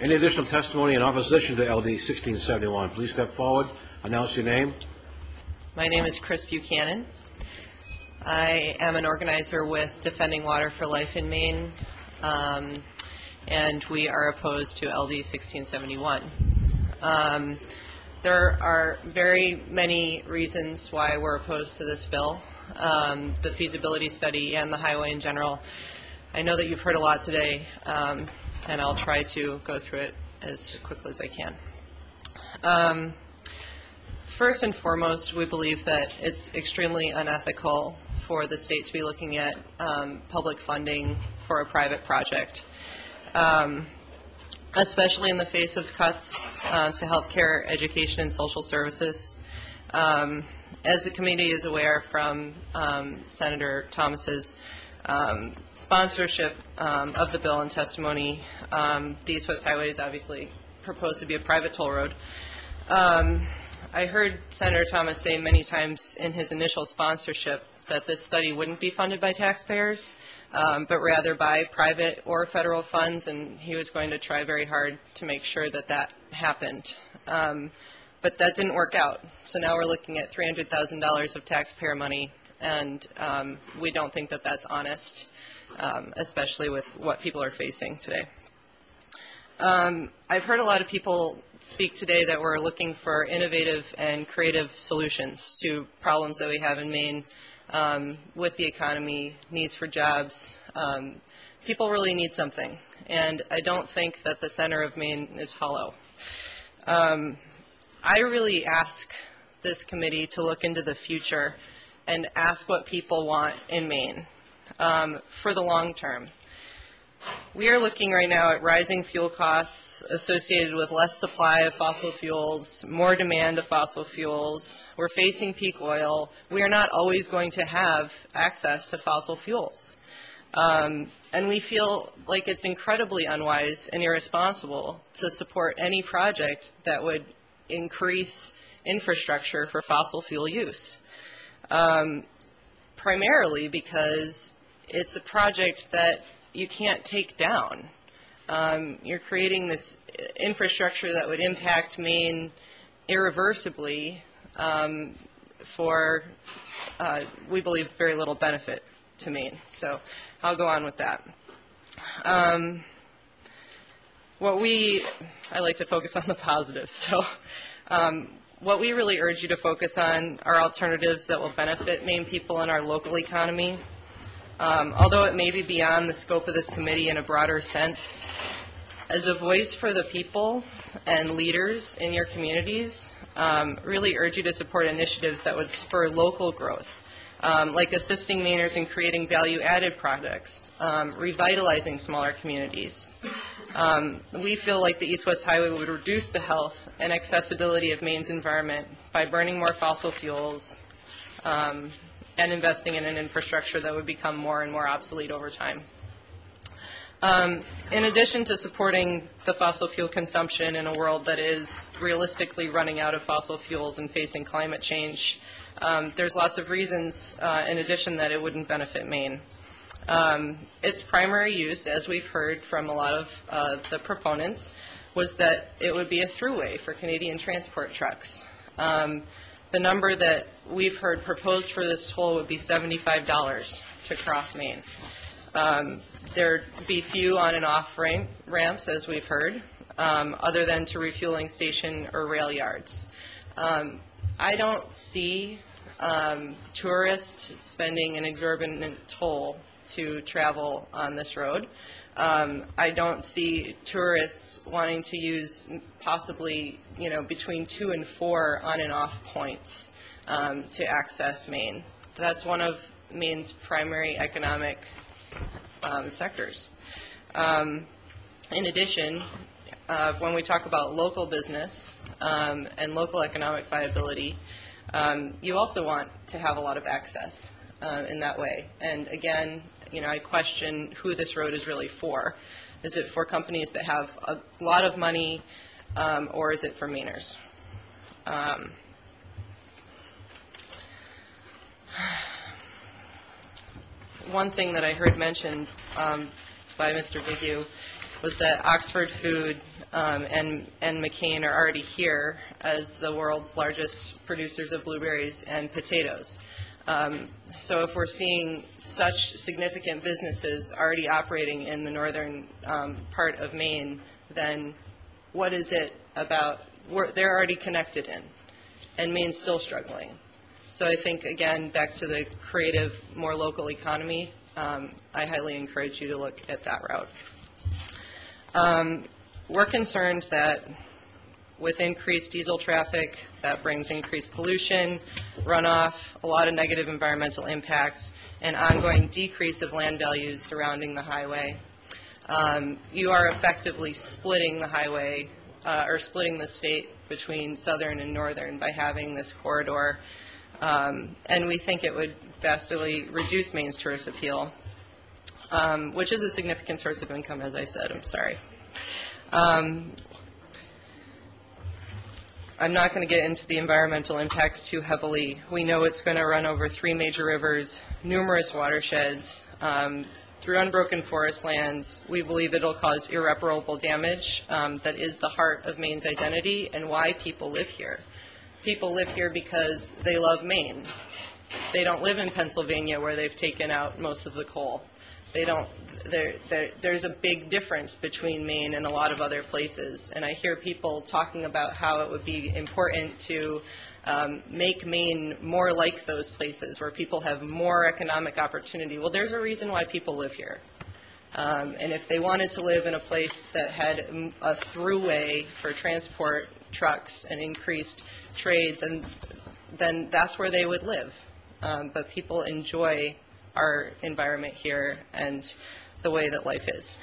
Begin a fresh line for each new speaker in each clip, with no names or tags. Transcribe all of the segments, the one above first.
Any additional testimony in opposition to LD 1671? Please step forward, announce your name.
My name is Chris Buchanan. I am an organizer with Defending Water for Life in Maine, and we are opposed to LD 1671. There are very many reasons why we're opposed to this bill, the feasibility study and the highway in general. I know that you've heard a lot today, and I'll try to go through it as quickly as I can. First and foremost, we believe that it's extremely unethical for the state to be looking at public funding for a private project, especially in the face of cuts to healthcare, education, and social services. As the committee is aware from Senator Thomas's sponsorship of the bill and testimony, the East West Highway is obviously proposed to be a private toll road. I heard Senator Thomas say many times in his initial sponsorship that this study wouldn't be funded by taxpayers, but rather by private or federal funds, and he was going to try very hard to make sure that that happened. But that didn't work out. So now we're looking at $300,000 of taxpayer money, and we don't think that that's honest, especially with what people are facing today. I've heard a lot of people speak today that we're looking for innovative and creative solutions to problems that we have in Maine with the economy, needs for jobs. People really need something, and I don't think that the center of Maine is hollow. I really ask this committee to look into the future and ask what people want in Maine for the long term. We are looking right now at rising fuel costs associated with less supply of fossil fuels, more demand of fossil fuels. We're facing peak oil. We are not always going to have access to fossil fuels. And we feel like it's incredibly unwise and irresponsible to support any project that would increase infrastructure for fossil fuel use, primarily because it's a project that you can't take down. You're creating this infrastructure that would impact Maine irreversibly for, we believe, very little benefit to Maine. So I'll go on with that. I like to focus on the positives. So what we really urge you to focus on are alternatives that will benefit Maine people and our local economy. Although it may be beyond the scope of this committee in a broader sense, as a voice for the people and leaders in your communities, really urge you to support initiatives that would spur local growth, like assisting Mainers in creating value-added products, revitalizing smaller communities. We feel like the East-West Highway would reduce the health and accessibility of Maine's environment by burning more fossil fuels, and investing in an infrastructure that would become more and more obsolete over time. In addition to supporting the fossil fuel consumption in a world that is realistically running out of fossil fuels and facing climate change, there's lots of reasons in addition that it wouldn't benefit Maine. Its primary use, as we've heard from a lot of the proponents, was that it would be a throughway for Canadian transport trucks. The number that we've heard proposed for this toll would be $75 to cross Maine. There'd be few on and off ramps, as we've heard, other than to refueling station or rail yards. I don't see tourists spending an exorbitant toll to travel on this road. I don't see tourists wanting to use possibly, between 2 and 4 on and off points to access Maine. That's one of Maine's primary economic sectors. In addition, when we talk about local business and local economic viability, you also want to have a lot of access in that way. And again, I question who this road is really for. Is it for companies that have a lot of money, or is it for Mainers? One thing that I heard mentioned by Mr. Bigu was that Oxford Food and McCain are already here as the world's largest producers of blueberries and potatoes. So if we're seeing such significant businesses already operating in the northern part of Maine, then what is it about, they're already connected in, and Maine's still struggling. So I think, again, back to the creative, more local economy, I highly encourage you to look at that route. We're concerned that with increased diesel traffic, that brings increased pollution, runoff, a lot of negative environmental impacts, and ongoing decrease of land values surrounding the highway. You are effectively splitting the highway, or splitting the state between southern and northern by having this corridor, and we think it would vastly reduce Maine's tourist appeal, which is a significant source of income, as I said. I'm sorry. I'm not going to get into the environmental impacts too heavily. We know it's going to run over 3 major rivers, numerous watersheds, through unbroken forest lands. We believe it'll cause irreparable damage that is the heart of Maine's identity and why people live here. People live here because they love Maine. They don't live in Pennsylvania where they've taken out most of the coal. They don't. There's a big difference between Maine and a lot of other places, and I hear people talking about how it would be important to make Maine more like those places where people have more economic opportunity. Well, there's a reason why people live here. And if they wanted to live in a place that had a throughway for transport trucks and increased trade, then that's where they would live. But people enjoy our environment here and the way that life is.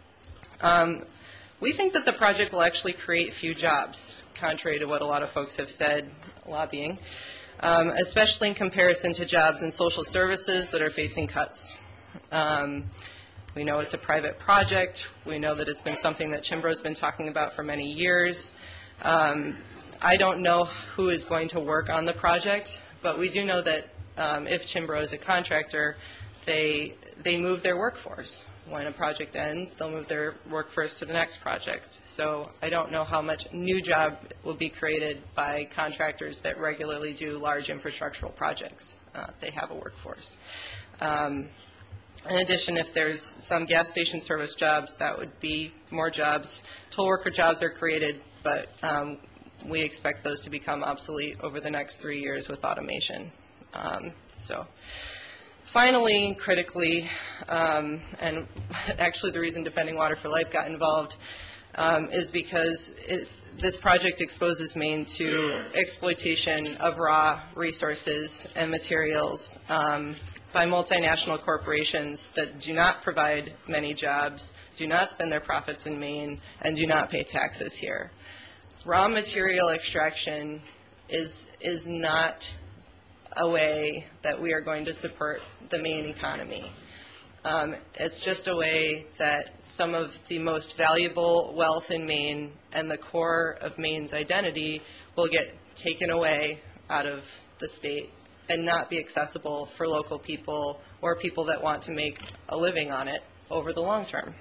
We think that the project will actually create few jobs, contrary to what a lot of folks have said lobbying, especially in comparison to jobs in social services that are facing cuts. We know it's a private project. We know that it's been something that Chimbro's been talking about for many years. I don't know who is going to work on the project, but we do know that if Chimbro is a contractor, they move their workforce. When a project ends, they'll move their workforce to the next project. So I don't know how much new job will be created by contractors that regularly do large infrastructural projects. They have a workforce. In addition, if there's some gas station service jobs, that would be more jobs. Toll worker jobs are created, but we expect those to become obsolete over the next 3 years with automation. Finally, critically, and actually the reason Defending Water for Life got involved is because this project exposes Maine to exploitation of raw resources and materials by multinational corporations that do not provide many jobs, do not spend their profits in Maine, and do not pay taxes here. Raw material extraction is not a way that we are going to support the Maine economy. It's just a way that some of the most valuable wealth in Maine and the core of Maine's identity will get taken away out of the state and not be accessible for local people or people that want to make a living on it over the long term.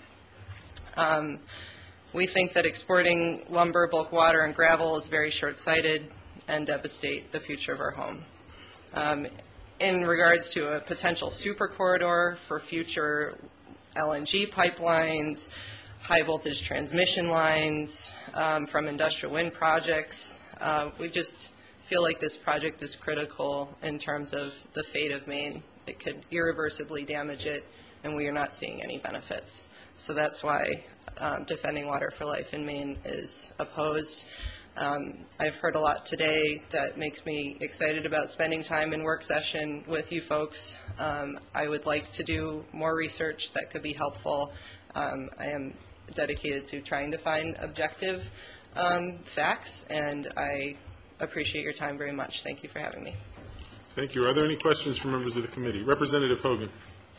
We think that exporting lumber, bulk water, and gravel is very short-sighted and devastate the future of our home. In regards to a potential super corridor for future LNG pipelines, high voltage transmission lines from industrial wind projects, we just feel like this project is critical in terms of the fate of Maine. It could irreversibly damage it, and we are not seeing any benefits. So that's why Defending Water for Life in Maine is opposed. I've heard a lot today that makes me excited about spending time in work session with you folks. I would like to do more research that could be helpful. I am dedicated to trying to find objective facts, and I appreciate your time very much. Thank you for having me.
Thank you. Are there any questions from members of the committee? Representative Hogan.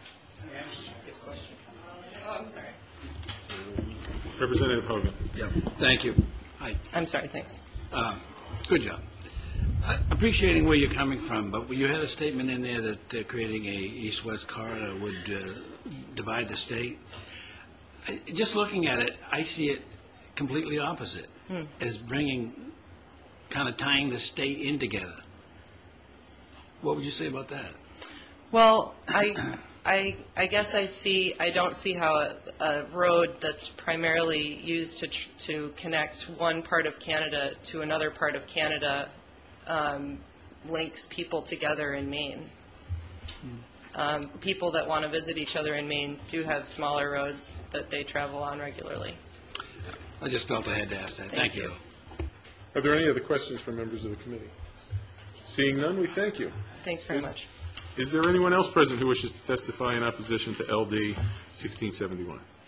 Oh, I'm sorry.
Representative Hogan.
Yeah, thank you.
I'm sorry, thanks.
Good job. Appreciating where you're coming from, but you had a statement in there that creating a east-west corridor would divide the state. Just looking at it, I see it completely opposite, as bringing, kind of tying the state in together. What would you say about that?
Well, I guess I don't see how a road that's primarily used to connect one part of Canada to another part of Canada links people together in Maine. People that want to visit each other in Maine do have smaller roads that they travel on regularly.
I just felt I had to ask that. Thank you.
Are there any other questions from members of the committee? Seeing none, we thank you.
Thanks very much.
Is there anyone else present who wishes to testify in opposition to LD 1671?